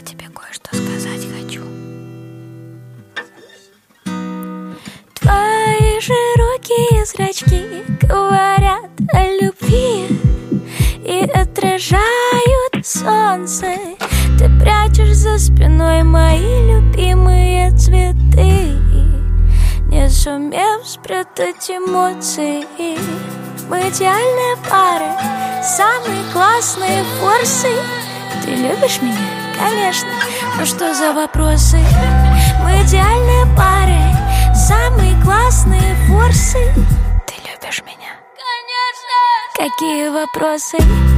тебе кое-что сказать хочу. Твои широкие зрачки говорят о любви и отражают солнце. Ты прячешь за спиной мои любимые цветы, не сумев спрятать эмоции. Мы идеальная пара, самые классные форсы. Ты любишь меня? Конечно. Ну что за вопросы? Мы идеальная пара, самые классные форсы. Ты любишь меня? Конечно. Какие вопросы?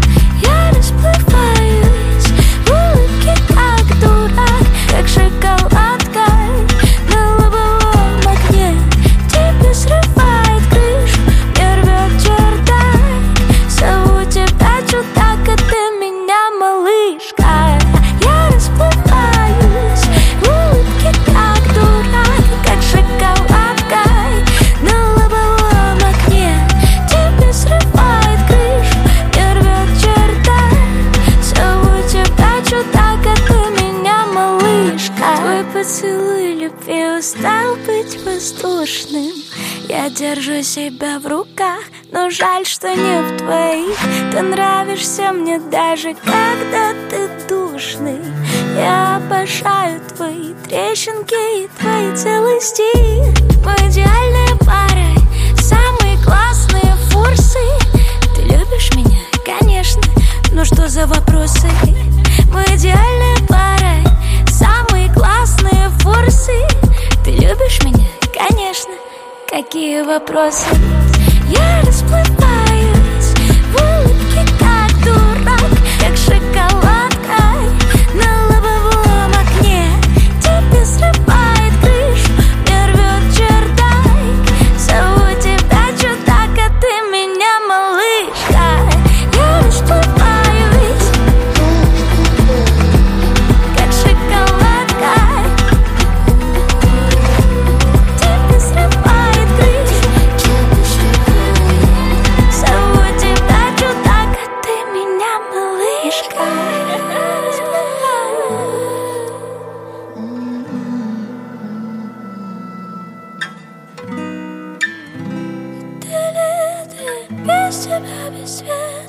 Я расплываюсь в улыбке, как дурак, как шоколадка на лобовом окне. Тебе срывает крышу, мне рвет чердак. Зову тебя чудак, а ты меня малышка. Я расплываюсь в улыбке, как дурак, как шоколадка на лобовом окне. Тебе срывает крышу, мне рвет чердак. Зову тебя чудак, а ты меня малышка. Твой поцелуй любви устал быть воздушным. Я держу себя в руках, но жаль, что не в твоих. Ты нравишься мне даже когда ты душный. Я обожаю твои трещинки и твои целости. Мы идеальная пара, самые классные форсы. Ты любишь меня? Конечно. Ну что за вопросы? Мы идеальная пара, самые классные форсы. Ты любишь меня? Конечно. Какие вопросы? Я расплываюсь в улыбке, как дурак, как шоколадка на лобовом окне. Тебе срывает крышу, мне рвет чердак. Зову тебя чудак, а ты меня малышка. Я расплываюсь, как шоколадка. Тебе срывает крышу, зову тебя чудак, а ты меня малышка. Без тебя, без света.